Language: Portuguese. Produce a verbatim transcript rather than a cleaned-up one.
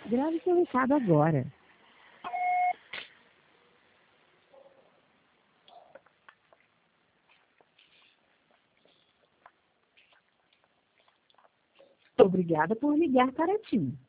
Grave seu recado agora. Obrigada por ligar para TIM.